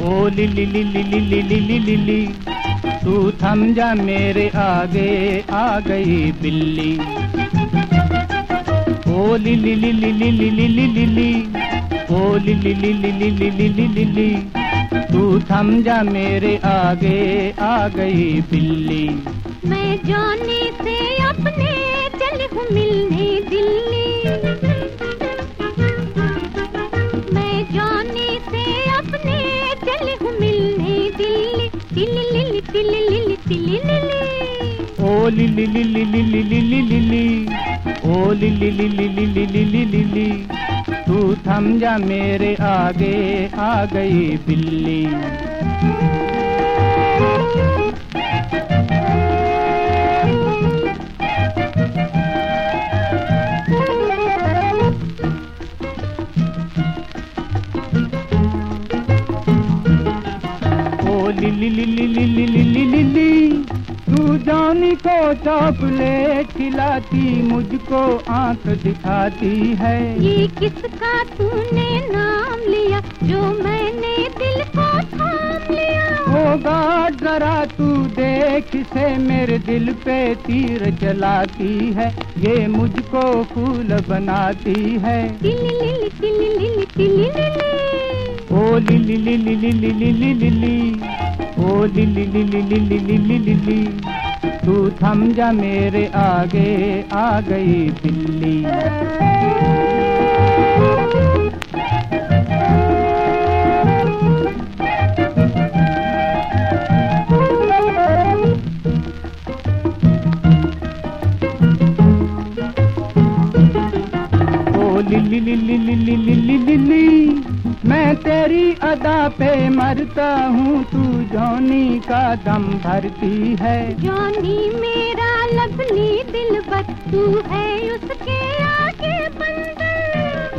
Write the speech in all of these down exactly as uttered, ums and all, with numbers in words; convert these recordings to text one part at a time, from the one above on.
ओ Lily Lily Lily Lily Lily, तू थम जा मेरे आगे, आ गई बिल्ली। ओ Lily Lily Lily Lily Lily, ओ Lily Lily Lily Lily Lily, तू थम जा मेरे आगे, आ गई बिल्ली। मैं जाने से अपने चली हूँ मिलने दिल्ली, मैं जाने से अपने चली हूँ मिलने दिल्ली। तिली लिली तिली लिली तिली लिली, ओ Lily Lily Lily Lily Lily, ओ Lily Lily Lily Lily Lily, तू थम जा मेरे आगे, आ गई बिल्ली। Lily Lily Lily Lily Lily, तू जानी को चॉकलेट खिलाती, मुझको आंख दिखाती है। ये किसका तूने नाम लिया, जो मैंने दिल को थाम लिया। होगा जरा तू देख से, मेरे दिल पे तीर चलाती है, ये मुझको फूल बनाती है। तिली लिली तिली लिली तिली लिली, ओ Lily Lily Lily Lily Lily, ओ Lily Lily Lily Lily Lily, तू थम जा मेरे आगे, आ गई बिल्ली। ओ Lily Lily Lily Lily Lily, मैं तेरी अदा पे मरता हूँ, तू जॉनी का दम भरती है। जॉनी मेरा लवली दिलबर, तू है उसके आगे बंदर।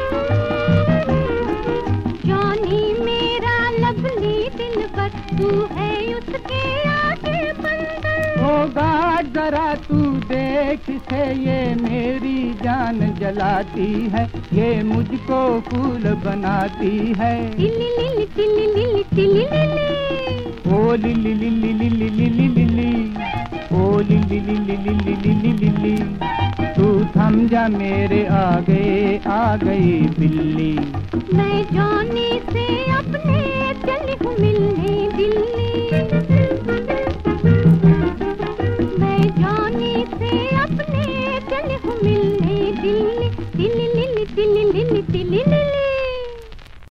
जॉनी मेरा लवली दिलबर, तू है उसके आगे बंदर। होगा जरा तू देख से, ये मेरी जान जलाती है, ये मुझको फूल बनाती है। तिली लिली तिली लिली तिली लिली, ओ Lily Lily Lily Lily Lily, ओ Lily Lily Lily Lily Lily, तू थम जा मेरे आगे, आ गई बिल्ली। मैं जाने से अपने चली हूँ